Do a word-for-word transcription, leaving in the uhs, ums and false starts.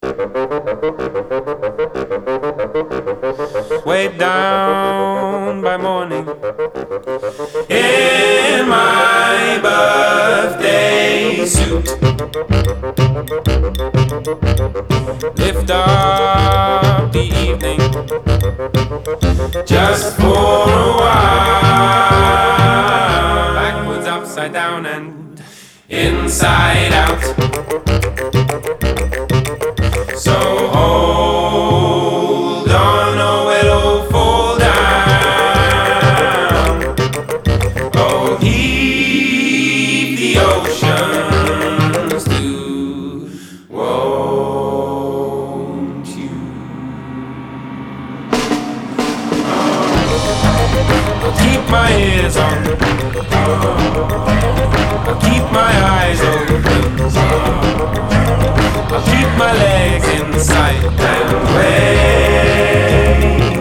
Way down by morning in my birthday suit. Lift up the evening just for a while. Backwards, upside down, and inside out. So hold on or it'll fall down. Oh, heave the oceans too, won't you? I'll keep my ears on, I'll keep my eyes open, I'll keep my legs in sight and wait.